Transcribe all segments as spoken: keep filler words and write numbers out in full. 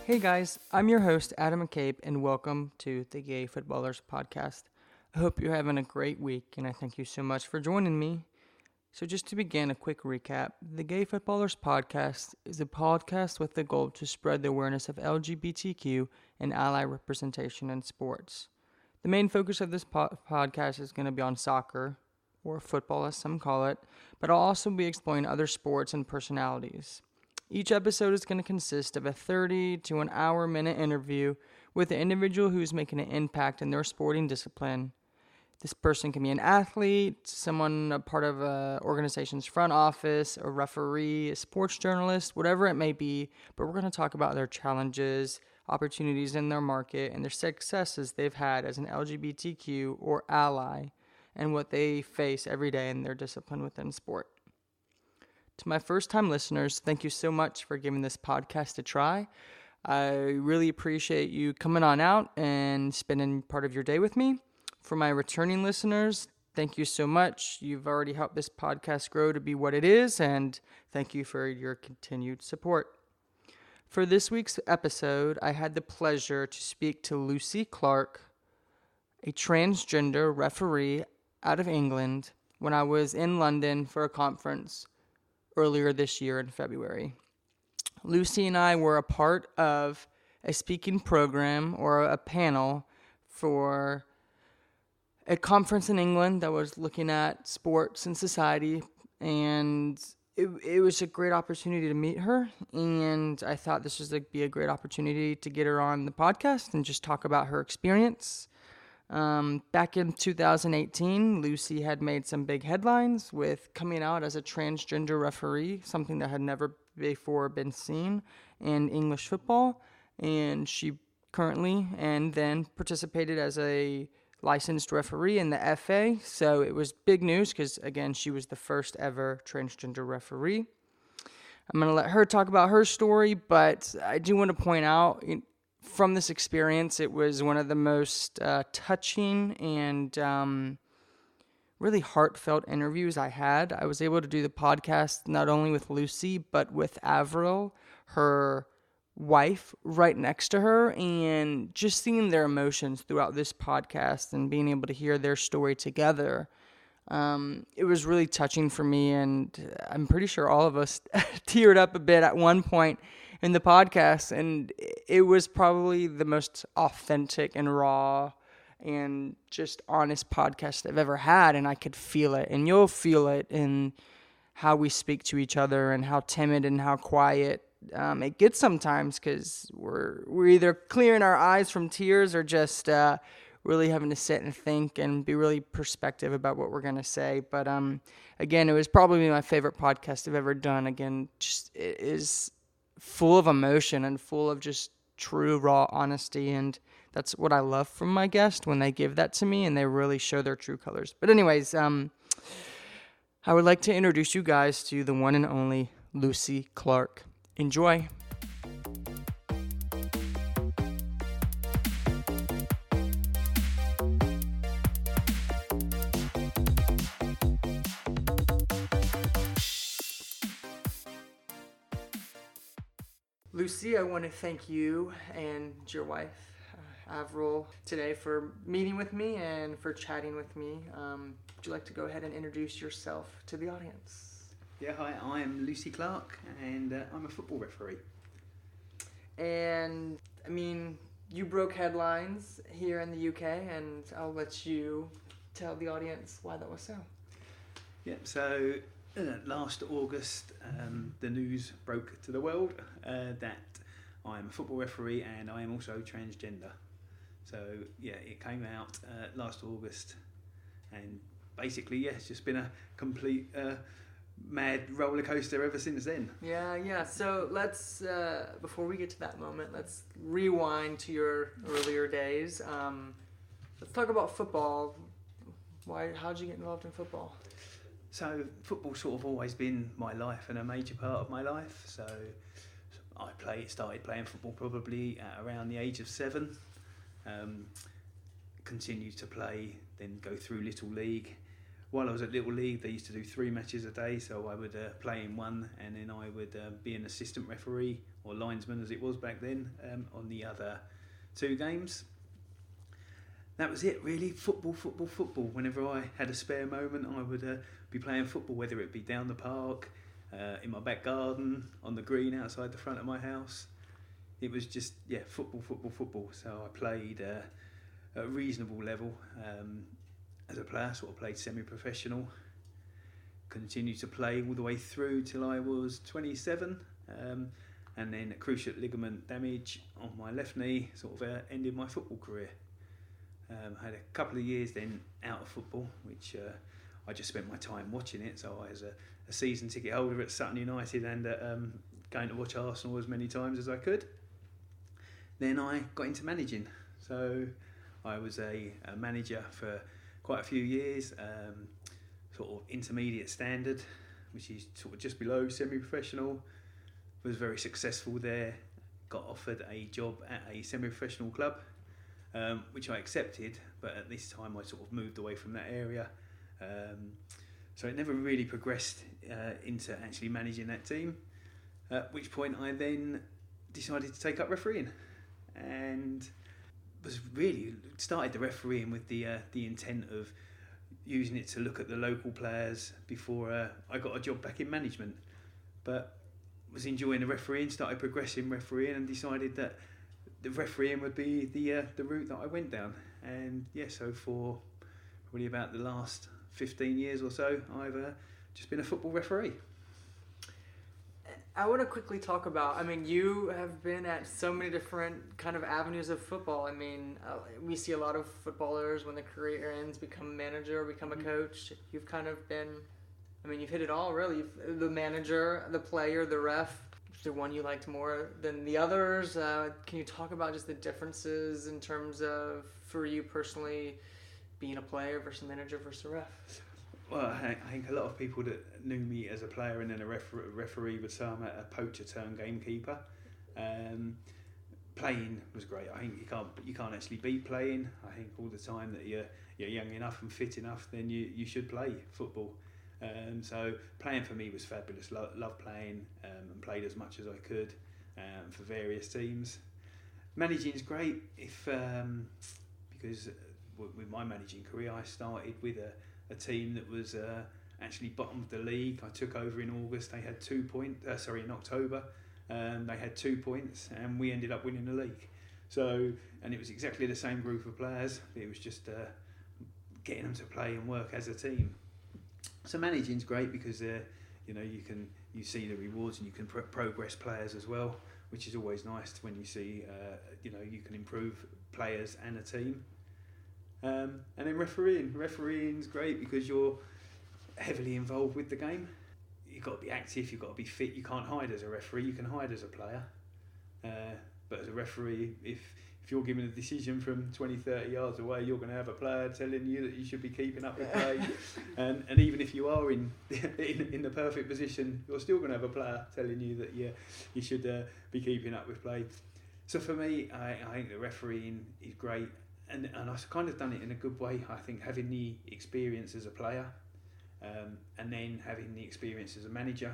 Hey guys, I'm your host, Adam McCabe, and welcome to the Gay Footballers Podcast. I hope you're having a great week, and I thank you so much for joining me. So just to begin, a quick recap. The Gay Footballers Podcast is a podcast with the goal to spread the awareness of L G B T Q and ally representation in sports. The main focus of this po- podcast is going to be on soccer, or football as some call it, but I'll also be exploring other sports and personalities. Each episode is going to consist of a thirty to an hour minute interview with an individual who's making an impact in their sporting discipline. This person can be an athlete, someone a part of an organization's front office, a referee, a sports journalist, whatever it may be, but we're going to talk about their challenges, opportunities in their market, and their successes they've had as an L G B T Q or ally, and what they face every day in their discipline within sport. To my first-time listeners, thank you so much for giving this podcast a try. I really appreciate you coming on out and spending part of your day with me. For my returning listeners, thank you so much. You've already helped this podcast grow to be what it is, and thank you for your continued support. For this week's episode, I had the pleasure to speak to Lucy Clark, a transgender referee out of England, when I was in London for a conference earlier this year in February. Lucy and I were a part of a speaking program or a panel for a conference in England that was looking at sports and society, and it, it was a great opportunity to meet her, and I thought this was like be a great opportunity to get her on the podcast and just talk about her experience. Um, back in two thousand eighteen, Lucy had made some big headlines with coming out as a transgender referee, something that had never before been seen in English football, and she currently and then participated as a licensed referee in the F A, so it was big news because, again, she was the first ever transgender referee. I'm going to let her talk about her story, but I do want to point out, from this experience, it was one of the most uh, touching and um, really heartfelt interviews I had. I was able to do the podcast not only with Lucy, but with Avril, her wife, right next to her, and just seeing their emotions throughout this podcast and being able to hear their story together. Um, it was really touching for me, and I'm pretty sure all of us teared up a bit at one point in the podcast, and it was probably the most authentic and raw and just honest podcast I've ever had, and I could feel it, and you'll feel it in how we speak to each other and how timid and how quiet um, it gets sometimes, because we're we're either clearing our eyes from tears or just uh, really having to sit and think and be really perspective about what we're going to say. But um, again, it was probably my favorite podcast I've ever done. Again, just it is full of emotion and full of just true, raw honesty, and that's what I love from my guest when they give that to me and they really show their true colors. But anyways, um, I would like to introduce you guys to the one and only Lucy Clark. Enjoy. Lucy, I want to thank you and your wife, uh, Avril, today for meeting with me and for chatting with me. Um, would you like to go ahead and introduce yourself to the audience? Yeah, hi, I'm Lucy Clark, and uh, I'm a football referee. And, I mean, you broke headlines here in the U K, and I'll let you tell the audience why that was so. Yeah, so uh, last August, um, the news broke to the world uh, that I'm a football referee and I am also transgender. So, yeah, it came out uh, last August, and basically, yeah, it's just been a complete uh, mad roller coaster ever since then. Yeah, yeah. So let's, uh, before we get to that moment, let's rewind to your earlier days. Um, let's talk about football. Why? How'd you get involved in football? So football's sort of always been my life and a major part of my life. So I play, started playing football probably at around the age of seven. Um, continued to play, then go through Little League. While I was at Little League, they used to do three matches a day, so I would uh, play in one, and then I would uh, be an assistant referee or linesman as it was back then, um, on the other two games. That was it, really. Football, football, football. Whenever I had a spare moment, I would uh, be playing football, whether it be down the park, uh, in my back garden, on the green outside the front of my house. It was just, yeah, football, football, football. So I played uh, at a reasonable level um, as a player, sort of played semi-professional. Continued to play all the way through till I was twenty-seven. Um, and then a cruciate ligament damage on my left knee sort of uh, ended my football career. Um, I had a couple of years then out of football, which uh, I just spent my time watching it. So I was a, a season ticket holder at Sutton United and uh, um, going to watch Arsenal as many times as I could. Then I got into managing. So I was a, a manager for quite a few years, um, sort of intermediate standard, which is sort of just below semi-professional. Was very successful there. Got offered a job at a semi-professional club. Um, which I accepted, but at this time I sort of moved away from that area. Um, so it never really progressed uh, into actually managing that team, at which point I then decided to take up refereeing and was really started the refereeing with the uh, the intent of using it to look at the local players before uh, I got a job back in management. But was enjoying the refereeing, started progressing refereeing and decided that the refereeing would be the uh, the route that I went down. And yeah, so for probably about the last fifteen years or so, I've uh, just been a football referee. I want to quickly talk about, I mean, you have been at so many different kind of avenues of football. I mean, uh, we see a lot of footballers when their career ends, become a manager, become a coach. You've kind of been, I mean, you've hit it all, really. You've, the manager, the player, the ref. Is there one you liked more than the others? Uh, can you talk about just the differences in terms of, for you personally, being a player versus a manager versus a ref? Well, I think a lot of people that knew me as a player and then a refer- referee would say I'm a poacher turned gamekeeper. Um, playing was great. I think you can't you can't actually beat playing. I think all the time that you're you're young enough and fit enough, then you, you should play football. Um, so playing for me was fabulous. Lo- loved playing um, and played as much as I could um, for various teams. Managing is great if um, because with my managing career, I started with a a team that was uh, actually bottom of the league. I took over in August. They had two points. Uh, sorry, in October, um, they had two points, and we ended up winning the league. So, and it was exactly the same group of players. It was just uh, getting them to play and work as a team. So managing's great because uh, you know you can you see the rewards and you can pro- progress players as well, which is always nice when you see uh, you know you can improve players and a team. Um, and then refereeing. Refereeing's great because you're heavily involved with the game. You've got to be active, you've got to be fit. You can't hide as a referee, you can hide as a player. Uh, but as a referee, if if you're given a decision from twenty, thirty yards away, you're going to have a player telling you that you should be keeping up with play. and and even if you are in, in in the perfect position, you're still going to have a player telling you that yeah, you should uh, be keeping up with play. So for me, I, I think the refereeing is great. And and I've kind of done it in a good way. I think having the experience as a player, um, and then having the experience as a manager,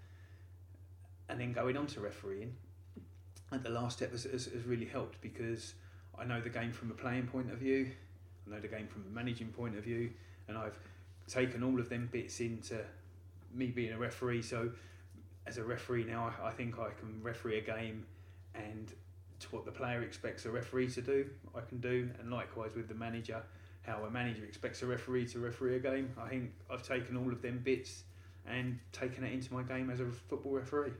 and then going on to refereeing, at the last step has, has, has really helped because I know the game from a playing point of view, I know the game from a managing point of view, and I've taken all of them bits into me being a referee. So as a referee now, I, I think I can referee a game and to what the player expects a referee to do, I can do, and likewise with the manager, how a manager expects a referee to referee a game. I think I've taken all of them bits and taken it into my game as a football referee.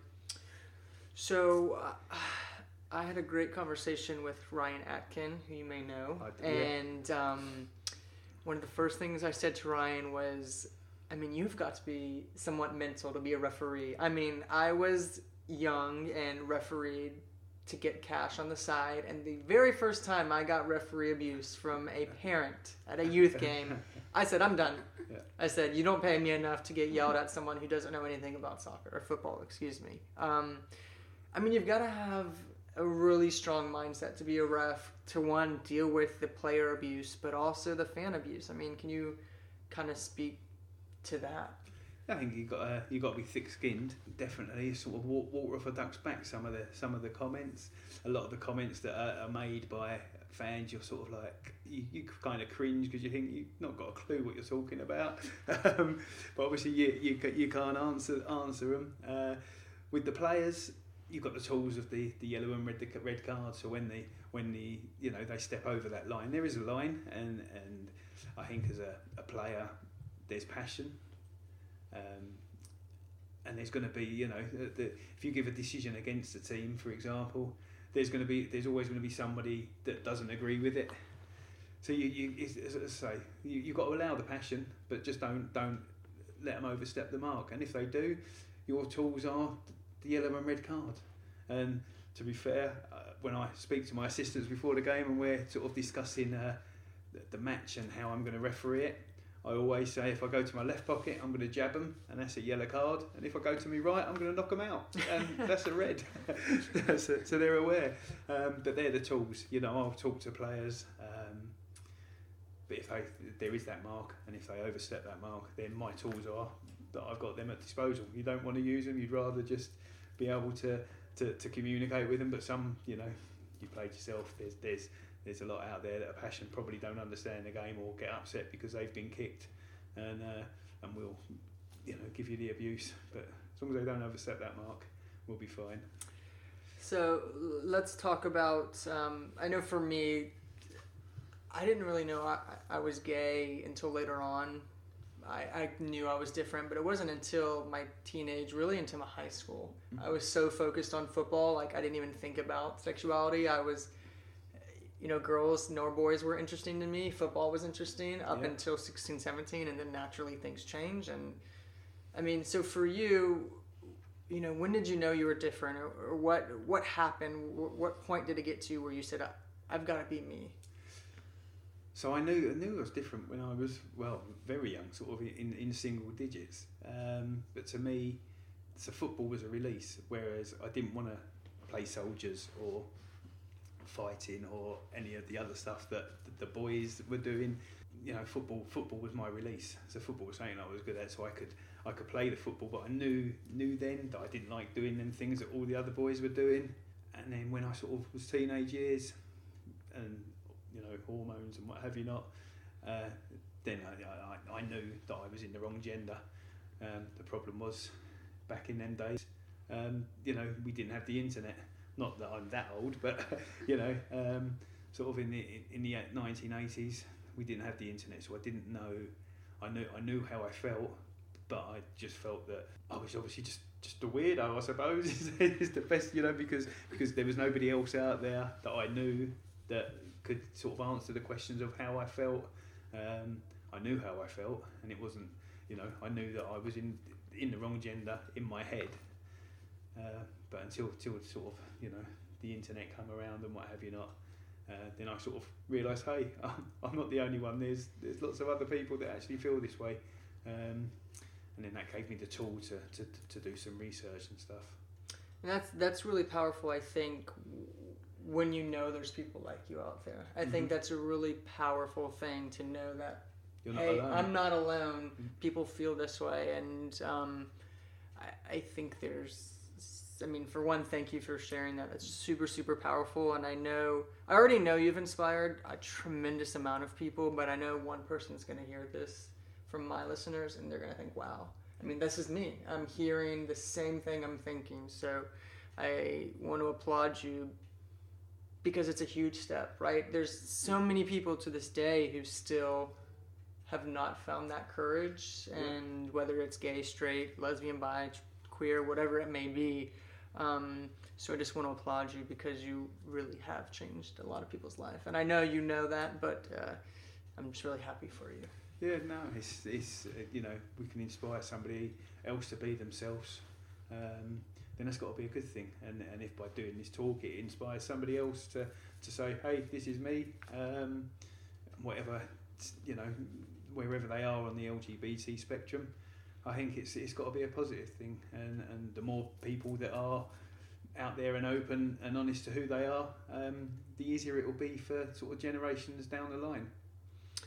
So uh, I had a great conversation with Ryan Atkin, who you may know, I do, and um, one of the first things I said to Ryan was, I mean, you've got to be somewhat mental to be a referee. I mean, I was young and refereed to get cash on the side, and the very first time I got referee abuse from a parent at a youth game, I said, I'm done. Yeah. I said, you don't pay me enough to get yelled at someone who doesn't know anything about soccer or football, excuse me. Um, I mean, you've got to have a really strong mindset to be a ref, to one, deal with the player abuse, but also the fan abuse. I mean, can you kind of speak to that? I think you got to you got to be thick-skinned. Definitely, sort of water off a duck's back. Some of the some of the comments, a lot of the comments that are, are made by fans, you're sort of like you, you kind of cringe because you think you've not got a clue what you're talking about. um, but obviously, you you you can't answer answer them. Uh, with the players, you've got the tools of the, the yellow and red red card. So when the when the you know they step over that line, there is a line, and and I think as a, a player, there's passion. Um, and there's going to be, you know, the, the, if you give a decision against a team, for example, there's going to be, there's always going to be somebody that doesn't agree with it. So you, you as I say, you you've got to allow the passion, but just don't don't let them overstep the mark. And if they do, your tools are the yellow and red card. And to be fair, uh, when I speak to my assistants before the game and we're sort of discussing uh, the, the match and how I'm going to referee it, I always say if I go to my left pocket, I'm going to jab them, and that's a yellow card. And if I go to my right, I'm going to knock them out, and that's a red. so, so they're aware. Um, but they're the tools. You know, I'll talk to players. Um, but if they, there is that mark, and if they overstep that mark, then my tools are that I've got them at disposal. You don't want to use them. You'd rather just be able to, to, to communicate with them. But some, you know, you played yourself. There's there's There's a lot out there that are passionate, probably don't understand the game or get upset because they've been kicked, and uh, and will, you know, give you the abuse. But as long as they don't overstep that mark, we'll be fine. So let's talk about. Um, I know for me, I didn't really know I, I was gay until later on. I, I knew I was different, but it wasn't until my teenage, really into my high school. Mm-hmm. I was so focused on football, like I didn't even think about sexuality. I was. You know, girls nor boys were interesting to me. Football was interesting up yeah. until sixteen, seventeen, and then naturally things change. And I mean, so for you, you know, when did you know you were different, or, or what what happened? What point did it get to where you said, "I've got to be me"? So I knew I knew I was different when I was well very young, sort of in in single digits. Um, but to me, so football was a release, whereas I didn't want to play soldiers or fighting or any of the other stuff that the boys were doing. You know, football football was my release. So football was something I was good at, so I could I could play the football, but I knew knew then that I didn't like doing them things that all the other boys were doing. And then when I sort of was teenage years and, you know, hormones and what have you not, uh, then I, I I knew that I was in the wrong gender. Um, the problem was back in them days, um, you know, we didn't have the internet. Not that I'm that old, but you know, um, sort of in the in the nineteen eighties, we didn't have the internet, so I didn't know. I knew I knew how I felt, but I just felt that I was obviously just, just a weirdo, I suppose. Is the best, you know, because because there was nobody else out there that I knew that could sort of answer the questions of how I felt. Um, I knew how I felt, and it wasn't, you know, I knew that I was in in the wrong gender in my head. Uh, but until, until sort of, you know, the internet come around and what have you not, uh, then I sort of realised, hey, I'm, I'm not the only one. There's there's lots of other people that actually feel this way, um, and then that gave me the tool to, to, to do some research and stuff. And that's that's really powerful, I think, when you know there's people like you out there. I mm-hmm. think that's a really powerful thing to know that, You're not hey, alone. I'm not alone. Mm-hmm. People feel this way, and um, I, I think there's. I mean, for one, thank you for sharing that. That's super, super powerful. And I know, I already know you've inspired a tremendous amount of people, but I know one person's going to hear this from my listeners and they're going to think, wow, I mean, this is me. I'm hearing the same thing I'm thinking. So I want to applaud you because it's a huge step, right? There's so many people to this day who still have not found that courage. And whether it's gay, straight, lesbian, bi, queer, whatever it may be. Um, so I just want to applaud you because you really have changed a lot of people's life. And I know you know that, but uh, I'm just really happy for you. Yeah, no, it's, it's uh, you know, we can inspire somebody else to be themselves, um, then that's got to be a good thing. And and if by doing this talk it inspires somebody else to, to say, hey, this is me, um, whatever, you know, wherever they are on the L G B T spectrum, I think it's it's got to be a positive thing, and, and the more people that are out there and open and honest to who they are, um, the easier it will be for sort of generations down the line.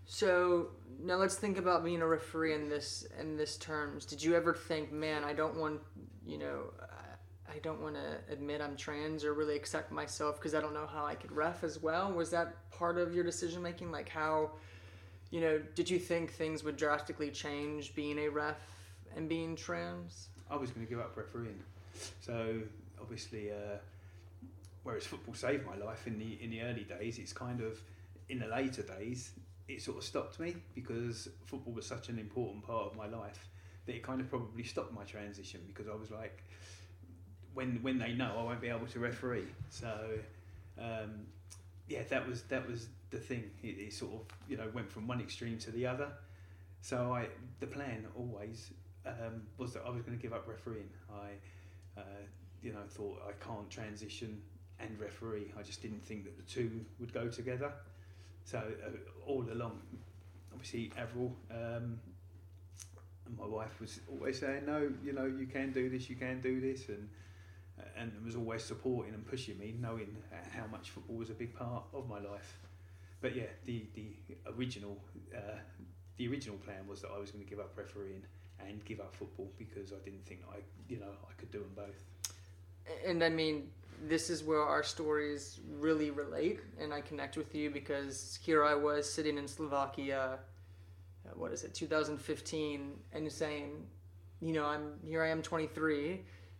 So now let's think about being a referee in this in this terms. Did you ever think, man, I don't want, you know, I don't want to admit I'm trans or really accept myself because I don't know how I could ref as well? Was that part of your decision making? Like how, you know, did you think things would drastically change being a ref and being trans? I was going to give up refereeing. So obviously, uh, whereas football saved my life in the in the early days, it's kind of in the later days it sort of stopped me because football was such an important part of my life that it kind of probably stopped my transition because I was like, when when they know I won't be able to referee. So um, yeah, that was that was the thing. It, it sort of you know went from one extreme to the other. So I the plan always um, was that I was going to give up refereeing. I uh, you know thought I can't transition and referee. I just didn't think that the two would go together. So uh, all along, obviously Avril um, and my wife was always saying, no, you know, you can do this, you can do this, and and was always supporting and pushing me, knowing how much football was a big part of my life. But yeah, the the original uh, the original plan was that I was going to give up refereeing and give up football because I didn't think I you know I could do them both. And I mean, this is where our stories really relate, and I connect with you because here I was sitting in Slovakia, uh, what is it, two thousand fifteen, and saying, you know, I'm here. I am twenty-three,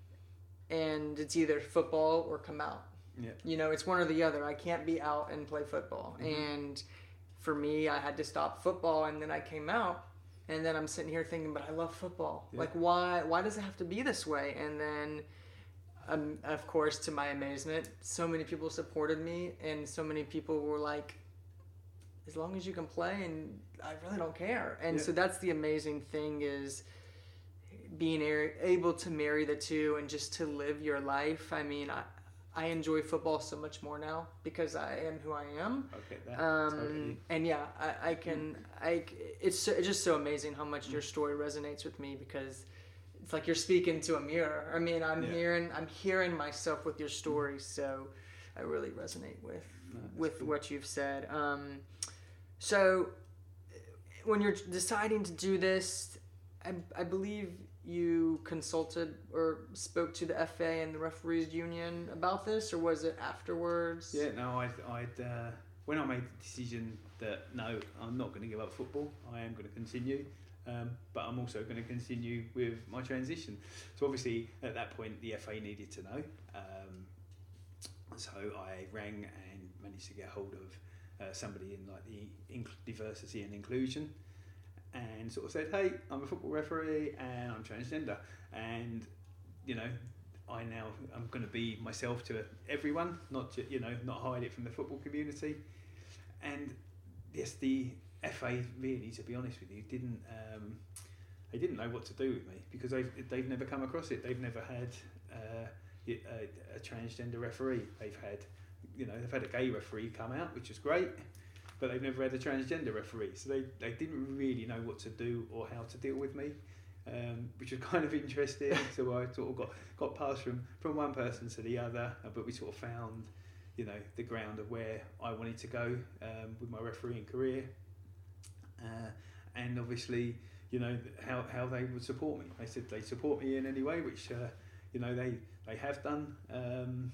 and it's either football or come out. Yeah. You know, it's one or the other. I can't be out and play football. Mm-hmm. And for me, I had to stop football, and then I came out, and then I'm sitting here thinking, but I love football. Yeah. Like, why? Why does it have to be this way? And then. Um, of course, to my amazement, so many people supported me, and so many people were like, as long as you can play, and I really don't care. And yeah. So that's the amazing thing is being able to marry the two and just to live your life. I mean, I, I enjoy football so much more now because I am who I am. Okay, that, um, totally. And yeah, I, I can, mm. I, it's, so, it's just so amazing how much mm. your story resonates with me because it's like you're speaking to a mirror. I mean, I'm yeah. hearing, I'm hearing myself with your story, so I really resonate with no, with cool. what you've said. Um, so, when you're deciding to do this, I, I believe you consulted or spoke to the F A and the referees union about this, or was it afterwards? Yeah, no, I, I'd uh, when I made the decision that no, I'm not going to give up football. I am going to continue. Um, but I'm also going to continue with my transition. So obviously at that point the F A needed to know. Um, so I rang and managed to get hold of uh, somebody in like the inc- diversity and inclusion, and sort of said, "Hey, I'm a football referee and I'm transgender, and you know, I now I'm going to be myself to everyone, not to, you know, not hide it from the football community." And yes, the F A really, to be honest with you, didn't um, they didn't know what to do with me because they've they've never come across it. They've never had uh, a, a transgender referee. They've had, you know, they've had a gay referee come out, which is great, but they've never had a transgender referee. So they, they didn't really know what to do or how to deal with me, um, which was kind of interesting. So I sort of got got passed from, from one person to the other, but we sort of found, you know, the ground of where I wanted to go um, with my refereeing career. Uh, and obviously, you know, how, how they would support me. They said they support me in any way, which, uh, you know, they, they have done. Um,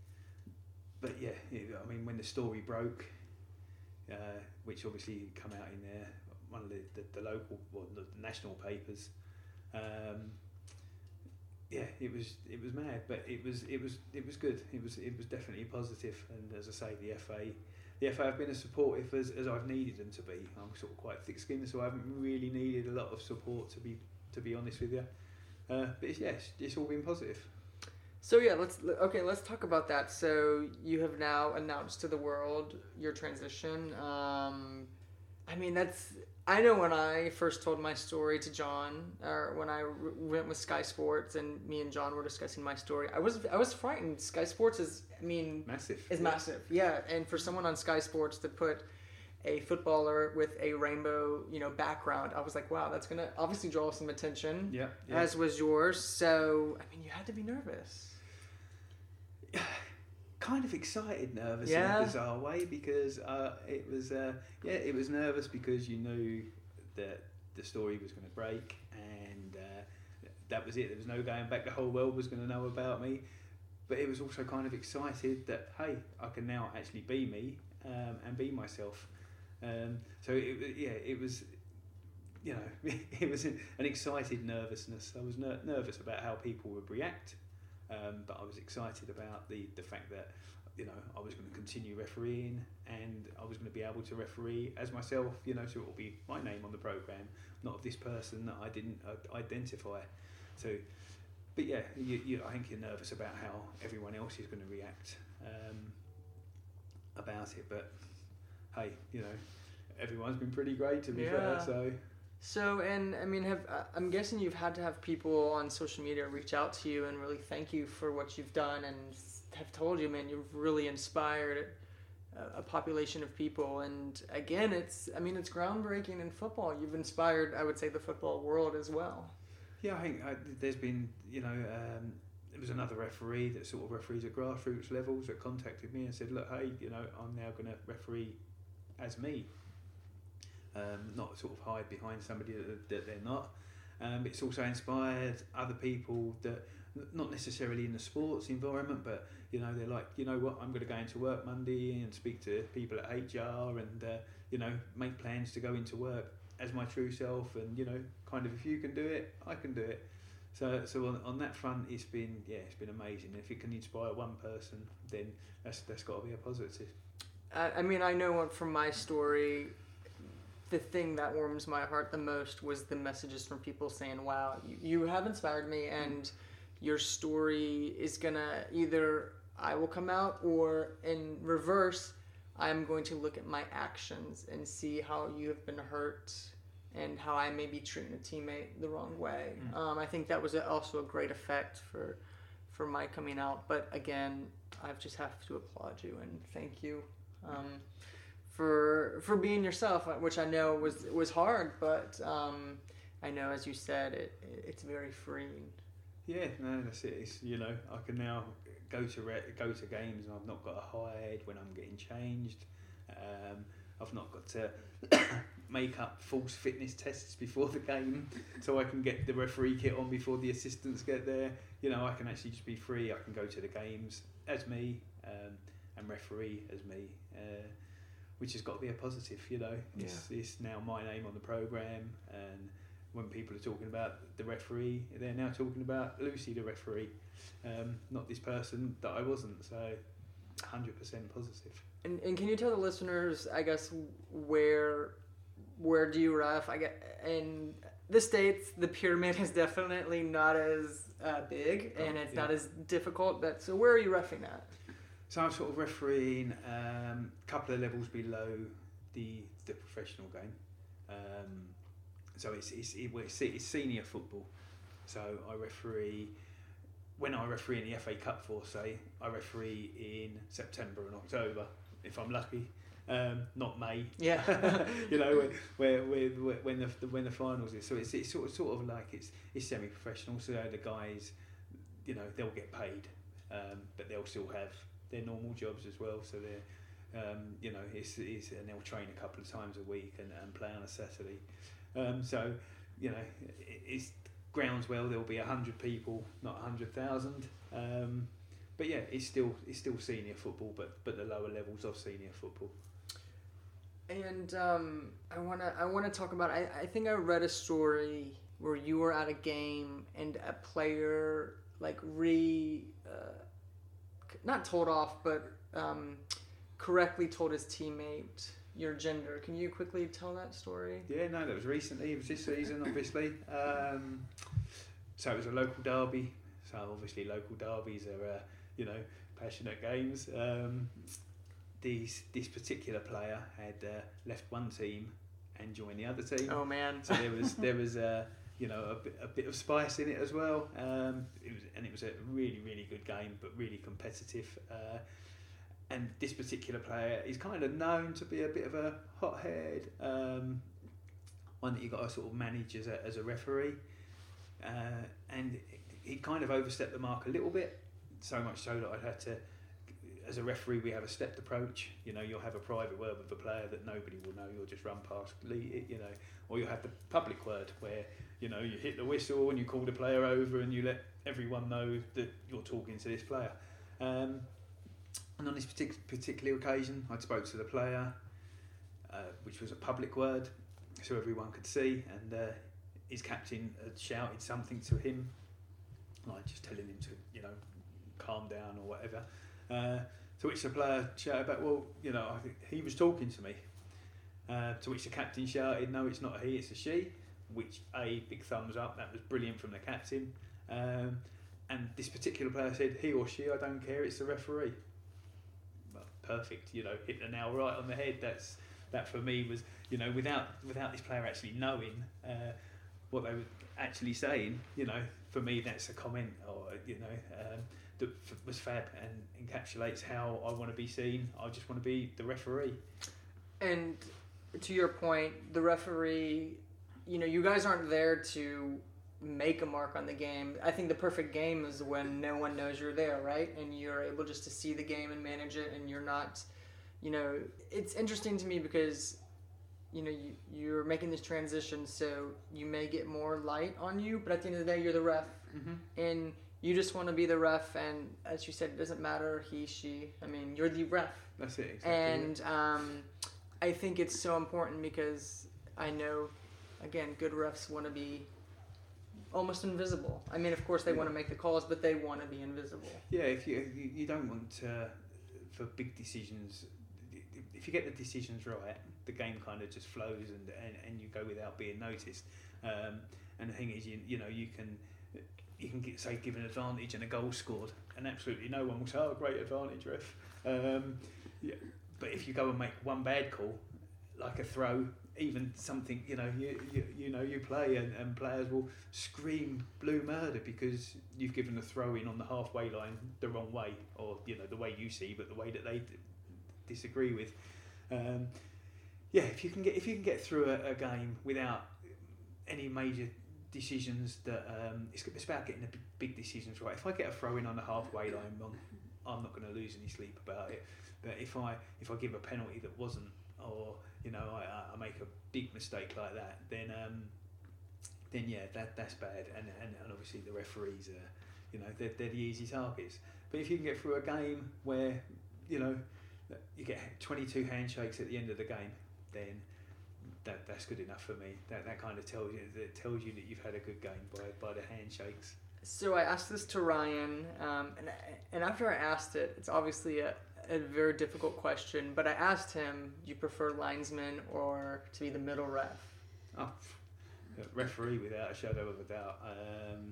but yeah, I mean, when the story broke, uh, which obviously come out in there, one of the, the, the local, or well, the national papers, um, yeah, it was it was mad, but it was it was it was good. It was it was definitely positive. And as I say, the F A. The F A have been as supportive as, as I've needed them to be. I'm sort of quite thick-skinned, so I haven't really needed a lot of support to be to be honest with you. Uh, but it's, yes, it's all been positive. So yeah, let's okay. Let's talk about that. So you have now announced to the world your transition. Um, I mean, that's. I know when I first told my story to John, or when I re- went with Sky Sports, and me and John were discussing my story, I was I was frightened. Sky Sports is, I mean, massive. Is yeah. massive, yeah. And for someone on Sky Sports to put a footballer with a rainbow, you know, background, I was like, wow, that's gonna obviously draw some attention. Yeah. yeah. As was yours. So I mean, you had to be nervous. kind of excited, nervous Yeah. in a bizarre way because uh, it was uh, yeah, it was nervous because you knew that the story was going to break and uh, that was it. There was no going back. The whole world was going to know about me. But it was also kind of excited that hey, I can now actually be me um, and be myself. Um, so it, yeah, it was. You know, it was an excited nervousness. I was ner- nervous about how people would react, um, but I was excited about the, the fact that, you know, I was going to continue refereeing and I was going to be able to referee as myself, you know, so it will be my name on the programme, not of this person that I didn't uh, identify. So, but yeah, you, you, I think you're nervous about how everyone else is going to react um, about it, but hey, you know, everyone's been pretty great to be Yeah. fair, so... So, and I mean, have uh, I'm guessing you've had to have people on social media reach out to you and really thank you for what you've done and have told you, man, you've really inspired a, a population of people. And again, it's, I mean, it's groundbreaking in football. You've inspired, I would say, the football world as well. Yeah, I think uh, there's been, you know, um, there was another referee that sort of referees at grassroots levels that contacted me and said, look, hey, you know, I'm now going to referee as me. Um, not sort of hide behind somebody that, that they're not. Um, it's also inspired other people that, not necessarily in the sports environment, but you know, they're like, you know what, I'm going to go into work Monday and speak to people at H R and uh, you know, make plans to go into work as my true self, and you know, kind of if you can do it, I can do it. So, so on, on that front, it's been yeah, it's been amazing. If it can inspire one person, then that's that's got to be a positive. I, I mean, I know from my story, the thing that warms my heart the most was the messages from people saying, wow, you, you have inspired me and your story is gonna either I will come out or in reverse, I'm going to look at my actions and see how you have been hurt and how I may be treating a teammate the wrong way. Mm. Um, I think that was a, also a great effect for for my coming out. But again, I just have to applaud you and thank you. Um, for for being yourself, which I know was was hard, but um, I know, as you said, it it's very freeing. Yeah, no, that's it. It's, you know, I can now go to re- go to games and I've not got to hide when I'm getting changed. Um, I've not got to make up false fitness tests before the game so I can get the referee kit on before the assistants get there. You know, I can actually just be free. I can go to the games as me um, and referee as me. Uh, which has got to be a positive, you know. It's, yeah. It's now my name on the programme, and when people are talking about the referee, they're now talking about Lucy, the referee, um, not this person that I wasn't, so one hundred percent positive. And, and can you tell the listeners, I guess, where where do you ref? I get, in the States, the pyramid is definitely not as uh, big, and it's yeah. not as difficult, but so where are you reffing at? So I'm sort of refereeing a um, couple of levels below the the professional game. Um, so it's it's, it's it's senior football. So I referee, when I referee in the F A Cup for, say, I referee in September and October, if I'm lucky. Um, not May. Yeah. You know, where, where, where when the when the finals is. So it's it's sort of sort of like it's it's semi-professional. So the guys, you know, they'll get paid, um, but they'll still have their normal jobs as well, so they're, um, you know, it's, it's and they'll train a couple of times a week and, and play on a Saturday. Um, so, you know, it, it's Groundswell. There'll be a hundred people, not a hundred thousand. Um, but yeah, it's still it's still senior football, but but the lower levels of senior football. And um, I wanna I wanna talk about. I, I think I read a story where you were at a game and a player like re. Uh, not told off, but um, correctly told his teammate your gender. Can you quickly tell that story? Yeah, no, that was recently. It was this season, obviously. Um, so it was a local derby. So obviously local derbies are, uh, you know, passionate games. Um, these, this particular player had uh, left one team and joined the other team. Oh, man. So there was, there was uh, you know, a bit, a bit of spice in it as well. Um, it was, and it was a really, really good game, but really competitive. Uh, and this particular player is kind of known to be a bit of a hothead, um, one that you got to sort of manage as a, as a referee. Uh, and he kind of overstepped the mark a little bit, so much so that I'd had to as a referee, we have a stepped approach. You know, you'll have a private word with the player that nobody will know. You'll just run past it, you know, or you'll have the public word where, you know, you hit the whistle and you call the player over and you let everyone know that you're talking to this player. Um, and on this partic- particular occasion, I spoke to the player, uh, which was a public word, so everyone could see, and uh, his captain had shouted something to him, like just telling him to, you know, calm down or whatever. Uh, to which the player shouted back, well, you know, I think he was talking to me. Uh, to which the captain shouted, no, it's not a he, it's a she. Which, a big thumbs up, that was brilliant from the captain. Um, and this particular player said, he or she, I don't care, it's the referee. Well, perfect, you know, hit the nail right on the head. That's that for me was, you know, without without this player actually knowing uh, what they were actually saying, you know, for me that's a comment, or you know, um, that was fab and encapsulates how I want to be seen. I just want to be the referee. And to your point, the referee, you know, you guys aren't there to make a mark on the game. I think the perfect game is when no one knows you're there, right? And you're able just to see the game and manage it, and you're not, you know, it's interesting to me because, you know, you, you're making this transition, so you may get more light on you, but at the end of the day, you're the ref. Mm-hmm. And you just want to be the ref, and as you said, it doesn't matter he, she. I mean, you're the ref. That's it, exactly. And um, I think it's so important because I know, again, good refs want to be almost invisible. I mean, of course, they yeah. want to make the calls, but they want to be invisible. Yeah, if you you, you don't want uh, for big decisions, if you get the decisions right, the game kind of just flows and and, and you go without being noticed. Um, and the thing is, you you know, you can. You can get, say, give an advantage and a goal scored, and absolutely no one will say, "Oh, great advantage, ref." Um, yeah. But if you go and make one bad call, like a throw, even something, you know, you you, you know, you play, and, and players will scream blue murder because you've given a throw in on the halfway line the wrong way, or you know, the way you see, but the way that they d- disagree with. Um, yeah, if you can get if you can get through a, a game without any major decisions that um, it's, it's about getting the big, big decisions right. If I get a throw in on the halfway line, I'm, I'm not going to lose any sleep about it. But if I if I give a penalty that wasn't, or you know I, I make a big mistake like that, then um, then yeah, that that's bad. And, and, and obviously the referees are, you know, they're, they're the easy targets. But if you can get through a game where you know you get twenty-two handshakes at the end of the game, then That, that's good enough for me. That that kind of tells you that tells you that you've had a good game by, by the handshakes. So I asked this to Ryan, um, and and after I asked it, it's obviously a, a very difficult question. But I asked him, "Do you prefer linesman or to be the middle ref?" Oh, referee without a shadow of a doubt. Um,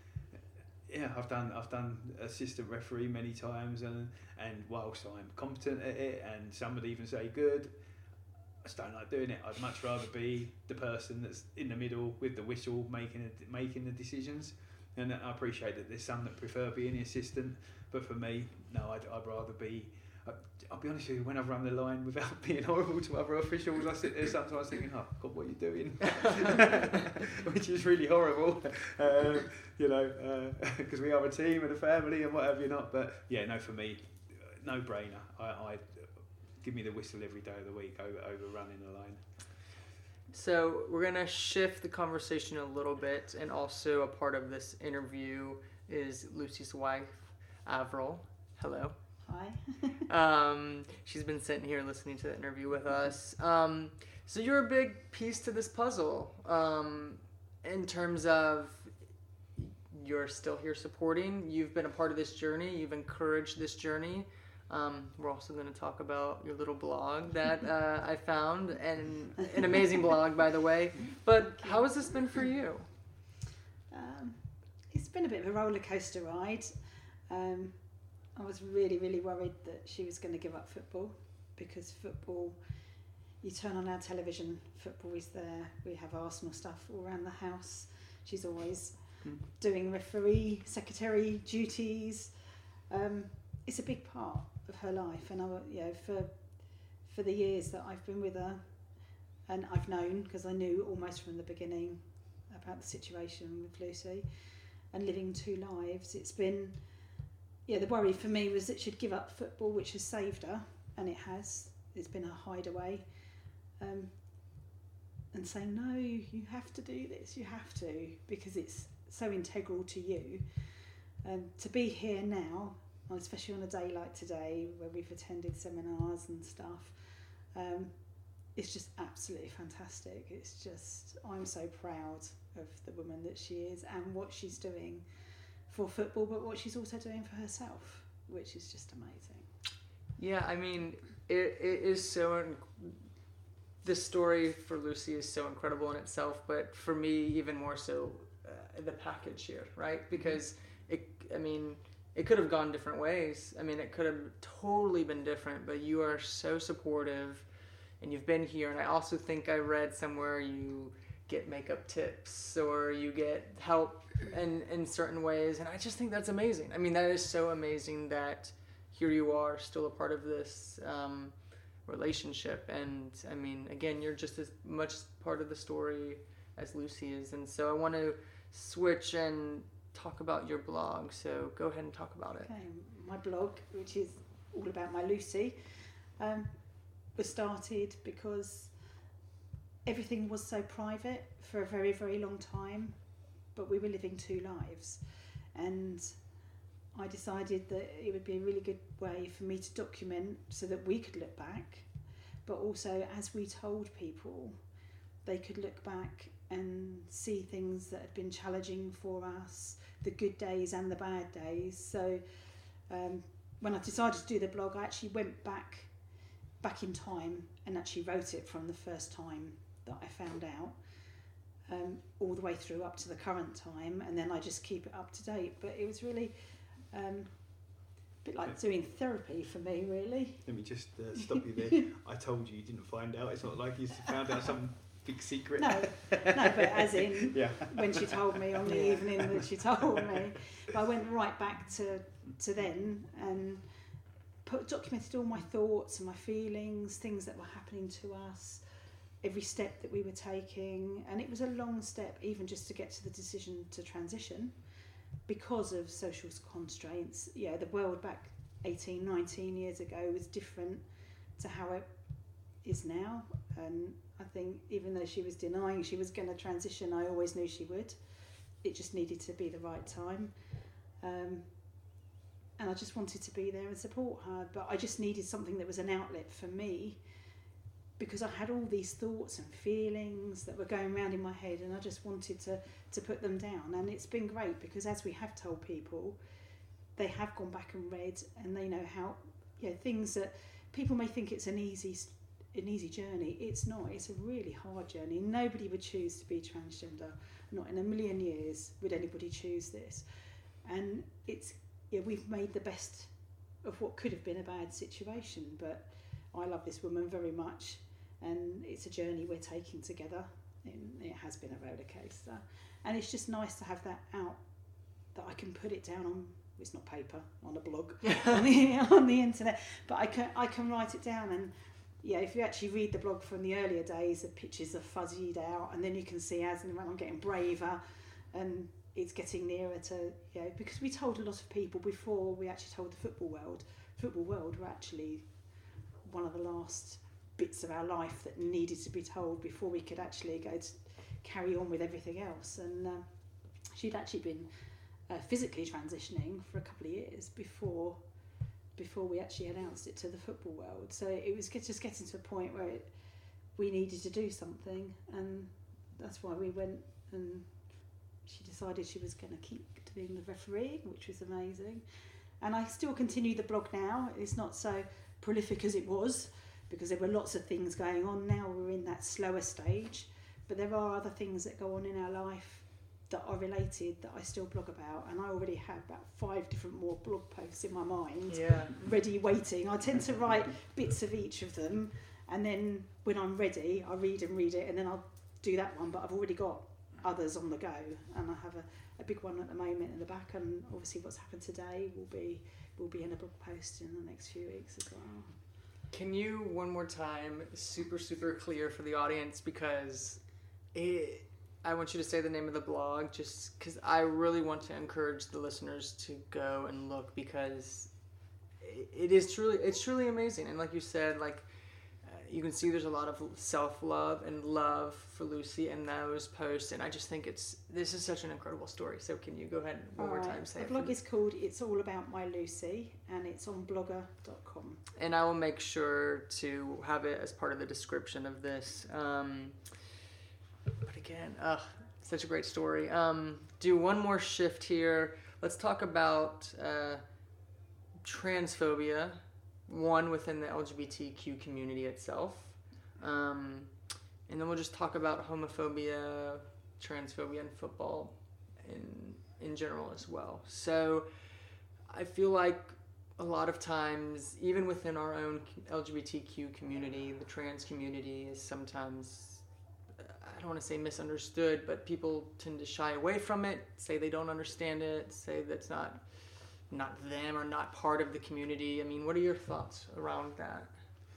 yeah, I've done I've done assistant referee many times, and and whilst I'm competent at it, and some would even say good, I just don't like doing it. I'd much rather be the person that's in the middle with the whistle making a, making the decisions. And I appreciate that there's some that prefer being the assistant, but for me, no, I'd, I'd rather be. I'll be honest with you, when I've run the line without being horrible to other officials, I sit there sometimes thinking, oh God, what are you doing? Which is really horrible, uh, you know, because uh, we are a team and a family and what have you not. But yeah, no, for me, no brainer. I, I give me the whistle every day of the week over, over running the line. So we're going to shift the conversation a little bit, and also a part of this interview is Lucy's wife, Avril. Hello. Hi. um, she's been sitting here listening to the interview with us. Um, so you're a big piece to this puzzle um, in terms of you're still here supporting. You've been a part of this journey. You've encouraged this journey. Um, we're also going to talk about your little blog that uh, I found, and an amazing blog, by the way. But how has this been for you? Um, it's been a bit of a roller coaster ride. Um, I was really, really worried that she was going to give up football, because football, you turn on our television, football is there. We have Arsenal stuff all around the house. She's always mm. doing referee, secretary duties. Um, it's a big part of her life, and I, you know, for for the years that I've been with her, and I've known, because I knew almost from the beginning about the situation with Lucy, and living two lives, it's been yeah, the worry for me was that she'd give up football, which has saved her, and it has. It's been a hideaway. Um, and say, no, you have to do this, you have to, because it's so integral to you. And to be here now, especially on a day like today, where we've attended seminars and stuff, um, it's just absolutely fantastic. It's just, I'm so proud of the woman that she is and what she's doing for football, but what she's also doing for herself, which is just amazing. Yeah, I mean, it, it is so... Inc- the story for Lucy is so incredible in itself, but for me, even more so, uh, the package here, right? Because, it, I mean, it could have gone different ways. I mean, it could have totally been different, but you are so supportive, and you've been here, and I also think I read somewhere you get makeup tips, or you get help in, in certain ways, and I just think that's amazing. I mean, that is so amazing that here you are, still a part of this um, relationship, and I mean, again, you're just as much part of the story as Lucy is, and so I want to switch and talk about your blog, so go ahead and talk about it. Okay, my blog, which is all about my Lucy, um, was started because everything was so private for a very, very long time, but we were living two lives, and I decided that it would be a really good way for me to document so that we could look back, but also as we told people, they could look back and see things that had been challenging for us, the good days and the bad days. So um, when I decided to do the blog, I actually went back back in time and actually wrote it from the first time that I found out, um, all the way through up to the current time, and then I just keep it up to date. But it was really um, a bit like doing therapy for me, really. Let me just uh, stop you there. I told you you didn't find out. It's not like you found out some big secret. No, no, but as in yeah. when she told me on the Yeah. evening that she told me. But I went right back to, to then and put, documented all my thoughts and my feelings, things that were happening to us, every step that we were taking. And it was a long step, even just to get to the decision to transition because of social constraints. Yeah, the world back eighteen, nineteen years ago was different to how it is now. And I think even though she was denying she was going to transition, I always knew she would. It just needed to be the right time. Um, and I just wanted to be there and support her, but I just needed something that was an outlet for me, because I had all these thoughts and feelings that were going around in my head, and I just wanted to, to put them down. And it's been great because as we have told people, they have gone back and read, and they know how, you know, things that people may think it's an easy an easy journey. It's not. It's a really hard journey. Nobody would choose to be transgender. Not in a million years would anybody choose this. And it's, yeah, we've made the best of what could have been a bad situation, but I love this woman very much, and it's a journey we're taking together. And it has been a roller coaster, and it's just nice to have that out, that I can put it down on, it's not paper, on a blog, on, the, on the internet, but I can I can write it down. And yeah, if you actually read the blog from the earlier days, the pictures are fuzzied out, and then you can see as and when I'm getting braver, and it's getting nearer to, you know, because we told a lot of people before we actually told the football world. Football world were actually one of the last bits of our life that needed to be told before we could actually go to carry on with everything else. And uh, she'd actually been uh, physically transitioning for a couple of years before before we actually announced it to the football world. So it was just getting to a point where it, we needed to do something, and that's why we went, and she decided she was going to keep doing the refereeing, which was amazing. And I still continue the blog now. It's not so prolific as it was, because there were lots of things going on. Now we're in that slower stage, but there are other things that go on in our life that are related that I still blog about, and I already have about five different more blog posts in my mind, Yeah. ready, waiting. I tend to write bits of each of them, and then when I'm ready, I read and read it, and then I'll do that one, but I've already got others on the go, and I have a, a big one at the moment in the back, and obviously what's happened today will be will be in a blog post in the next few weeks as well. Can you, one more time, super, super clear for the audience, because it, I want you to say the name of the blog, just because I really want to encourage the listeners to go and look, because it, it is truly, it's truly amazing. And like you said, like uh, you can see there's a lot of self-love and love for Lucy in those posts, and I just think it's this is such an incredible story. So can you go ahead and one All more right. time say The it? blog is called It's All About My Lucy, and it's on blogger dot com. And I will make sure to have it as part of the description of this. Um, but again, ugh, such a great story. Um, do one more shift here. Let's talk about uh, transphobia, one within the L G B T Q community itself. Um, and then we'll just talk about homophobia, transphobia in football in, in general as well. So I feel like a lot of times, even within our own L G B T Q community, the trans community is sometimes, I don't want to say misunderstood, but people tend to shy away from it, say they don't understand it, say that's not not them or not part of the community. I mean, what are your thoughts around that?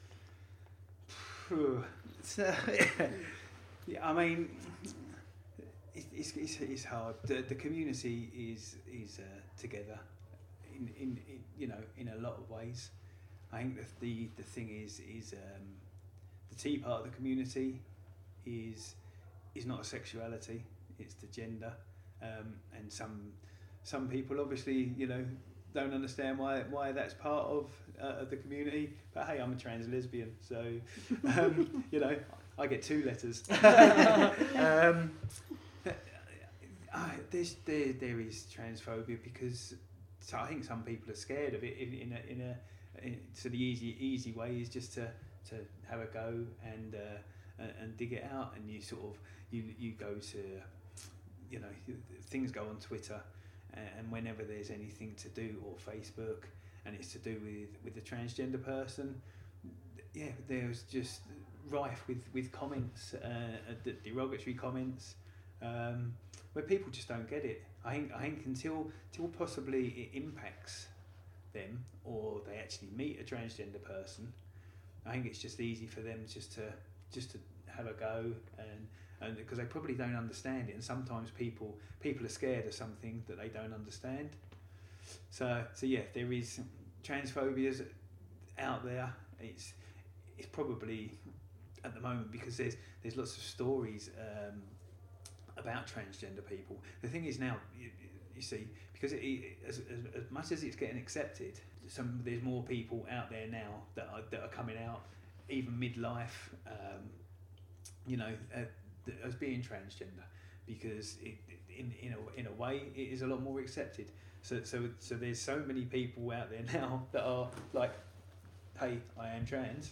So, yeah, I mean, it, it's, it's it's hard. The, the community is is uh, together, in, in in you know in a lot of ways. I think that the the thing is is um, the T part of the community is is not a sexuality, it's the gender, um, and some some people obviously you know don't understand why why that's part of uh, of the community. But hey, I'm a trans lesbian, so um, you know I get two letters. um, I, there's there there is transphobia because so I think some people are scared of it in, in a in a in, so the easy easy way is just to to have a go and. Uh, And, and dig it out, and you sort of you you go to, you know, things go on Twitter, and whenever there's anything to do, or Facebook, and it's to do with with the transgender person, yeah, there's just rife with with comments, uh, derogatory comments, um, where people just don't get it. I think I think until until possibly it impacts them, or they actually meet a transgender person, I think it's just easy for them just to. just to have a go, and and because they probably don't understand it, and sometimes people people are scared of something that they don't understand. So so yeah, there is transphobia's out there. It's it's probably at the moment because there's there's lots of stories um, about transgender people. The thing is now, you, you see, because it, it, as, as as much as it's getting accepted, some there's more people out there now that are that are coming out. Even midlife, um, you know, uh, as being transgender, because it, in in a in a way it is a lot more accepted. So so so there's so many people out there now that are like, hey, I am trans,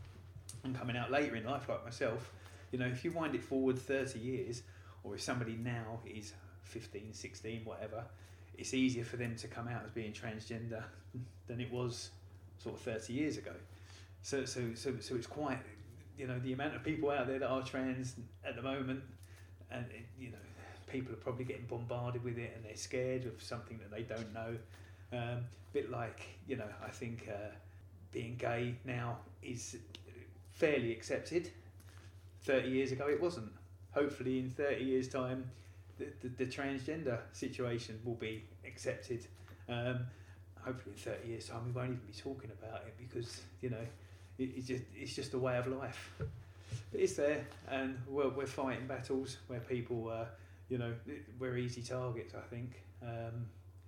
and coming out later in life, like myself. You know, if you wind it forward thirty years, or if somebody now is fifteen, sixteen, whatever, it's easier for them to come out as being transgender than it was sort of thirty years ago. So, so, so, so it's quite, you know, the amount of people out there that are trans at the moment, and it, you know, people are probably getting bombarded with it, and they're scared of something that they don't know. Um, bit like, you know, I think uh, being gay now is fairly accepted. Thirty years ago, it wasn't. Hopefully, in thirty years' time, the the, the transgender situation will be accepted. Um, hopefully, in thirty years' time, we won't even be talking about it because, you know. It's just it's just a way of life, but it's there, and we're we're fighting battles where people, uh, you know, we're easy targets. I think, um,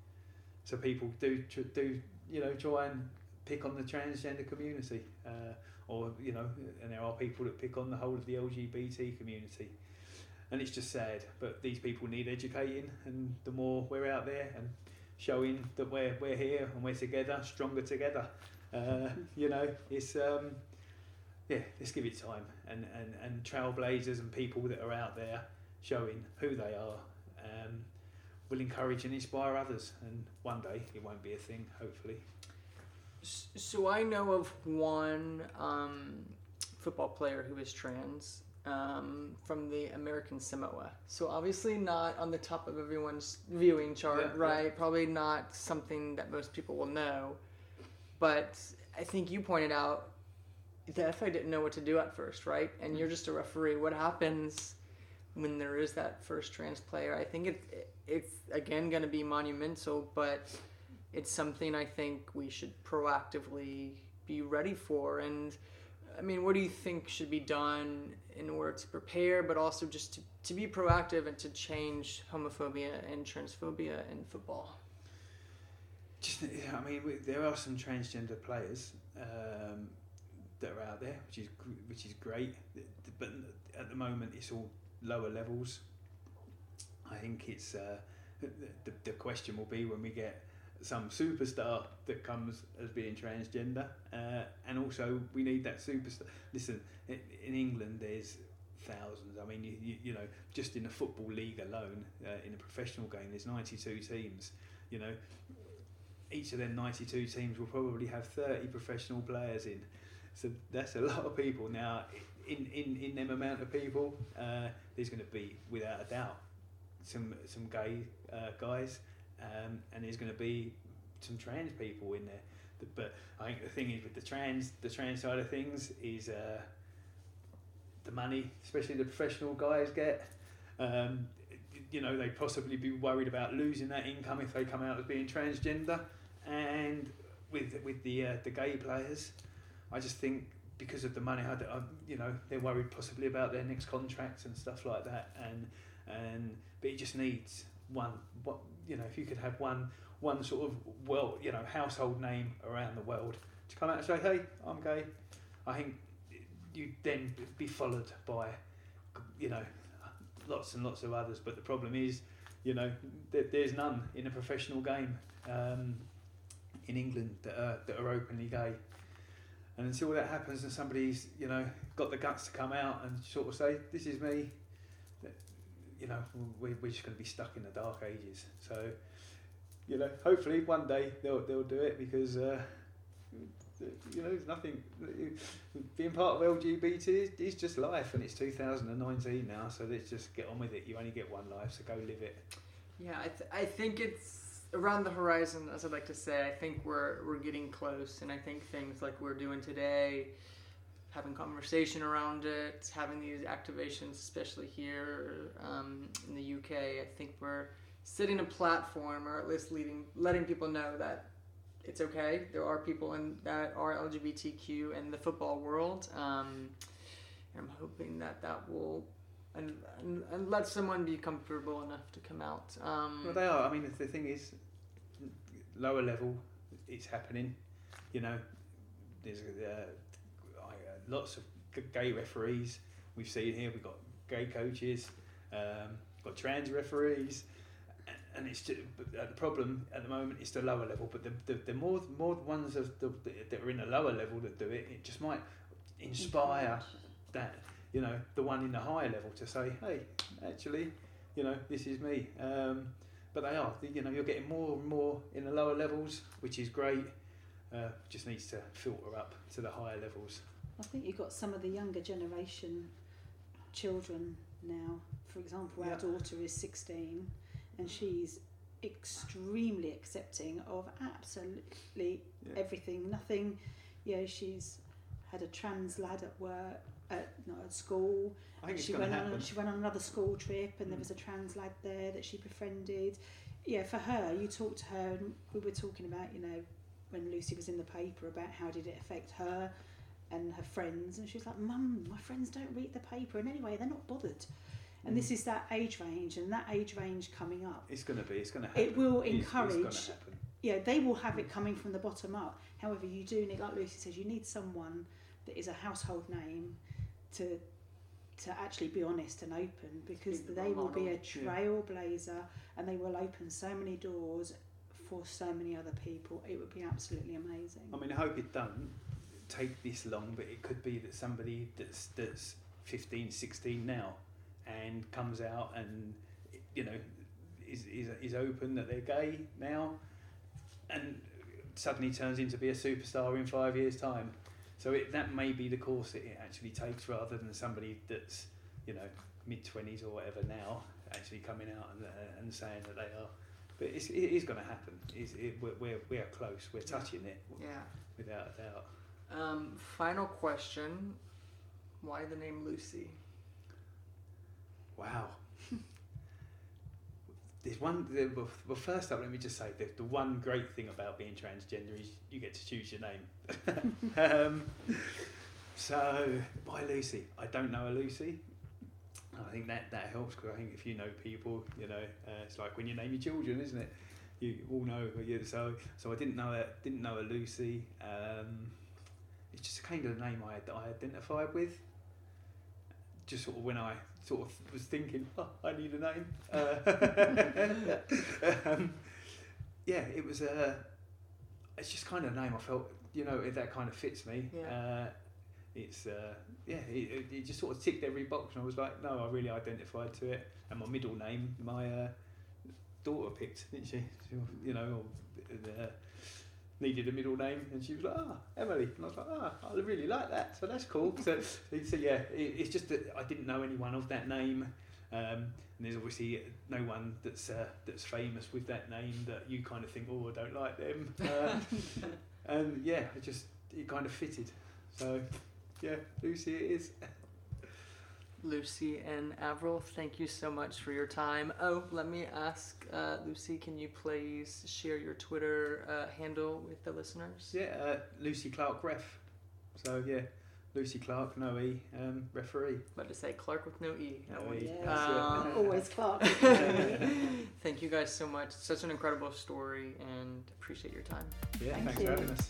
so people do do you know try and pick on the transgender community, uh, or you know, and there are people that pick on the whole of the L G B T community, and it's just sad. But these people need educating, and the more we're out there and showing that we're we're here and we're together, stronger together. Uh, you know, it's um, yeah. Let's give it time, and, and, and trailblazers and people that are out there showing who they are um, will encourage and inspire others. And one day it won't be a thing. Hopefully. So I know of one um, football player who is trans um, from the American Samoa. So obviously not on the top of everyone's viewing chart, yeah, right? Yeah. Probably not something that most people will know. But I think you pointed out the F A didn't know what to do at first, right? And you're just a referee. What happens when there is that first trans player. I think it, it's, again, going to be monumental, but it's something I think we should proactively be ready for. And, I mean, what do you think should be done in order to prepare, but also just to, to be proactive and to change homophobia and transphobia in football? Just, yeah, I mean, we, there are some transgender players um, that are out there, which is which is great. But at the moment, it's all lower levels. I think it's uh, the the question will be when we get some superstar that comes as being transgender, uh, and also we need that superstar. Listen, in, in England, there's thousands. I mean, you, you, you know, just in the football league alone, uh, in a professional game, there's ninety-two teams. You know. Each of them ninety-two teams will probably have thirty professional players in, so that's a lot of people. Now, in in, in them amount of people, uh, there's going to be, without a doubt, some some gay uh, guys, um, and there's going to be some trans people in there. But I think the thing is with the trans the trans side of things is uh, the money, especially the professional guys get. Um, you know, they'd possibly be worried about losing that income if they come out as being transgender. And with with the uh, the gay players, I just think because of the money, I, I, you know, they're worried possibly about their next contracts and stuff like that. And and but it just needs one. What you know, if you could have one one sort of well, you know, household name around the world to come out and say, "Hey, I'm gay," I think you'd then be followed by, you know, lots and lots of others. But the problem is, you know, th- there's none in a professional game um, in England that are, that are openly gay. And until that happens and somebody's, you know, got the guts to come out and sort of say, this is me, you know, we're, we're just going to be stuck in the dark ages. So, you know, hopefully one day they'll they'll do it, because uh, you know, there's nothing. Being part of L G B T is, is just life, and it's two thousand nineteen now, so let's just get on with it. You only get one life, so go live it. Yeah, I th- I think it's around the horizon, as I'd like to say. I think we're we're getting close, and I think things like we're doing today, having conversation around it, having these activations, especially here um, in the U K, I think we're setting a platform, or at least leading, letting people know that it's okay. There are people in that are L G B T Q in the football world. Um, and I'm hoping that that will, and, and and let someone be comfortable enough to come out. Um, well, they are. I mean, the thing is, lower level, it's happening. You know, there's uh, lots of gay referees. We've seen here. We've got gay coaches. Um, got trans referees. And it's just, uh, the problem at the moment is the lower level, but the the, the more more ones of the, that are in the lower level that do it, it just might inspire that, you know, the one in the higher level to say, hey, actually, you know, this is me. Um, but they are, you know, you're getting more and more in the lower levels, which is great. Uh, just needs to filter up to the higher levels. I think you've got some of the younger generation children now. For example, our Yeah. daughter is sixteen. And she's extremely accepting of absolutely Yeah. everything. Nothing, you know, she's had a trans lad at work, at, not at school. I think it's she going to went happen. on. She went on another school trip, and Mm. there was a trans lad there that she befriended. Yeah, for her, you talked to her, and we were talking about, you know, when Lucy was in the paper, about how did it affect her and her friends, and she was like, "Mum, my friends don't read the paper, and anyway, they're not bothered." And Mm. this is that age range, and that age range coming up. It's going to be. It's going to happen. It will It's- encourage. It's going to happen. Yeah, they will have it coming from the bottom up. However, you do need, like Lucy says, you need someone that is a household name to to actually be honest and open, because Be the they will be a model. trailblazer, and they will open so many doors for so many other people. It would be absolutely amazing. I mean, I hope it doesn't take this long, but it could be that somebody that's that's fifteen, sixteen now and comes out and, you know, is is is open that they're gay now, and suddenly turns into be a superstar in five years' time. So it, that may be the course that it actually takes, rather than somebody that's, you know, mid twenties or whatever now actually coming out and uh, and saying that they are. But it's, it is going to happen. It's, it, we're, we're we're close. We're touching it, yeah. without a doubt. Um, final question: why the name Lucy? wow. There's one. The, well, first up, let me just say the, the one great thing about being transgender is you get to choose your name. um, so, by Lucy. I don't know a Lucy. I think that, that helps because I think if you know people, you know, uh, it's like when you name your children, isn't it? You all know. You, so, so I didn't know a didn't know a Lucy. Um, it's just a kind of name I I identified with. Just sort of when I sort of was thinking, oh, I need a name. Uh, um, yeah, it was a. It's just kind of a name I felt, you know, that kind of fits me. Yeah. Uh, it's uh, yeah, it, it just sort of ticked every box, and I was like, no, I really identified to it. And my middle name, my uh, daughter picked, didn't she? she you know, or, uh, needed a middle name, and she was like, ah, Emily, and I was like, ah, I really like that, so that's cool. So, so yeah, it, it's just that I didn't know anyone of that name, um, and there's obviously no one that's uh, that's famous with that name that you kind of think, oh, I don't like them, uh, and yeah, it just it kind of fitted. So yeah, Lucy it is. Lucy and Avril, thank you so much for your time. Oh, let me ask, uh, Lucy, can you please share your Twitter uh, handle with the listeners? Yeah, uh, Lucy Clark Ref. So yeah, Lucy Clark, no E, um, referee. About to say Clark with no E. No E. Yeah, Um, always Clark. Thank you guys so much. Such an incredible story, and appreciate your time. Yeah, Thank thanks you. for having us.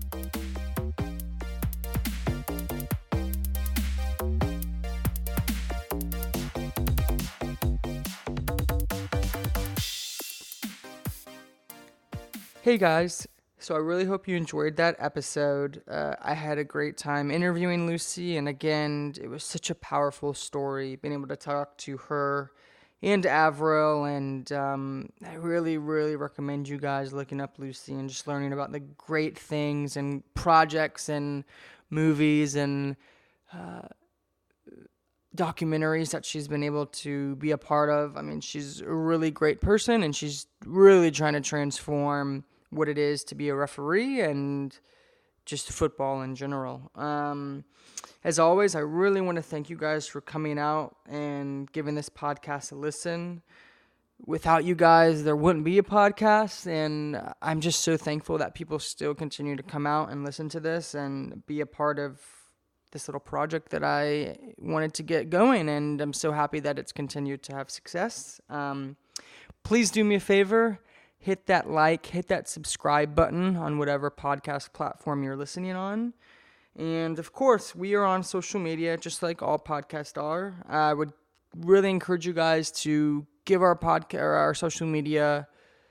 Hey guys, so I really hope you enjoyed that episode. Uh, I had a great time interviewing Lucy, and again, it was such a powerful story, being able to talk to her and Avril, and um, I really, really recommend you guys looking up Lucy and just learning about the great things and projects and movies and uh, documentaries that she's been able to be a part of. I mean, she's a really great person, and she's really trying to transform what it is to be a referee and just football in general. Um, as always, I really want to thank you guys for coming out and giving this podcast a listen. Without you guys, there wouldn't be a podcast, and I'm just so thankful that people still continue to come out and listen to this and be a part of this little project that I wanted to get going, and I'm so happy that it's continued to have success. Um, please do me a favor. Hit that like, hit that subscribe button on whatever podcast platform you're listening on. And of course, we are on social media, just like all podcasts are. I would really encourage you guys to give our podcast or our social media.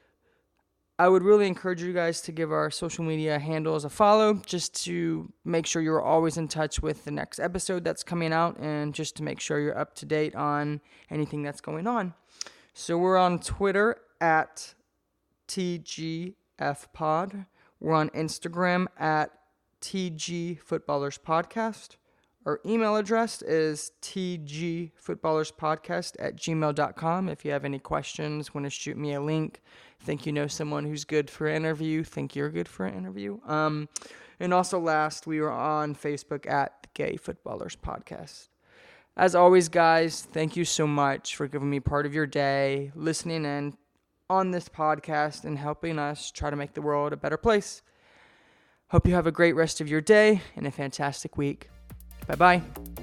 I would really encourage you guys to give our social media handles a follow, just to make sure you're always in touch with the next episode that's coming out, and just to make sure you're up to date on anything that's going on. So we're on Twitter at T G F Pod. We're on Instagram at T G Footballers Podcast. Our email address is T G Footballers Podcast at gmail dot com. If you have any questions, want to shoot me a link, think you know someone who's good for an interview, think you're good for an interview. Um, and also last, we are on Facebook at the Gay Footballers Podcast. As always, guys, thank you so much for giving me part of your day, listening in on this podcast, and helping us try to make the world a better place. Hope you have a great rest of your day and a fantastic week. Bye-bye.